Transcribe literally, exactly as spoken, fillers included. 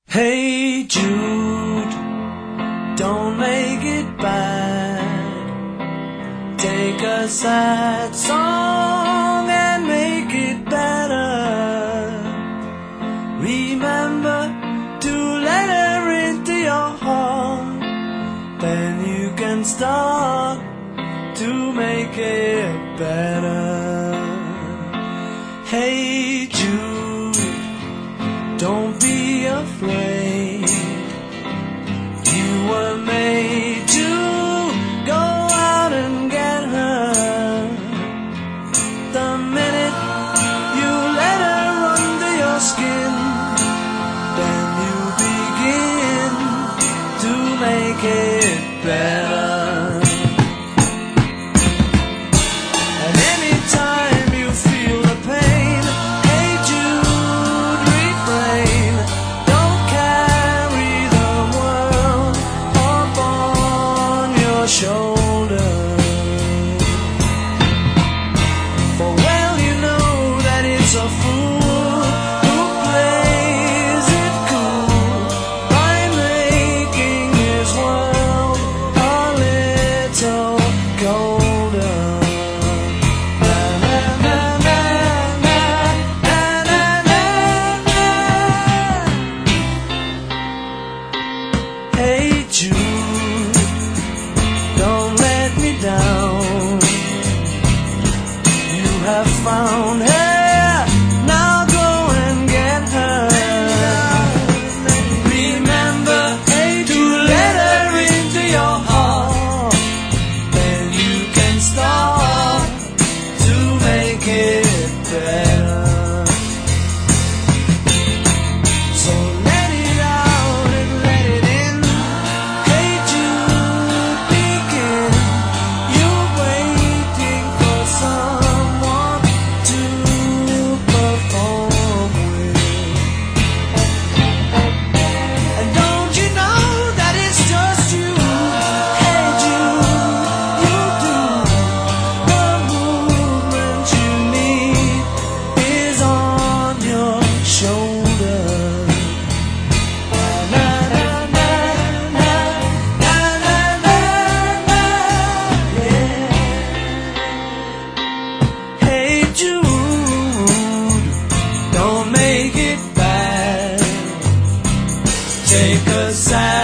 Hey Jude, don't make it bad. Take a sad song and make it better. Remember to let her into your heart. Then you can start to make it better. Hey Jude, don't be afraid. You were made to go out and get her. The minute you let her under your skin, then you begin to make it better. And anytime you feel the pain, hey Jude, refrain. Don't carry the world up on your shoulder. For well you know that it's a fool who plays it cool by making his world a little colder. Na, na, na, na, na, na, na, na, na. Hey Jude, don't let me down. You have found her, now go and get her. Remember to let her into your heart. Then you can start to make it better. So let it out and let it in. Hey Jude, begin. You're waiting for someone to perform with. And don't you know that it's just you? Hey Jude, you do. The movement you need is on your shoulder. Na, na, na, na, na, na, na, na, yeah. Hey Jude, don't make it bad. Take a sad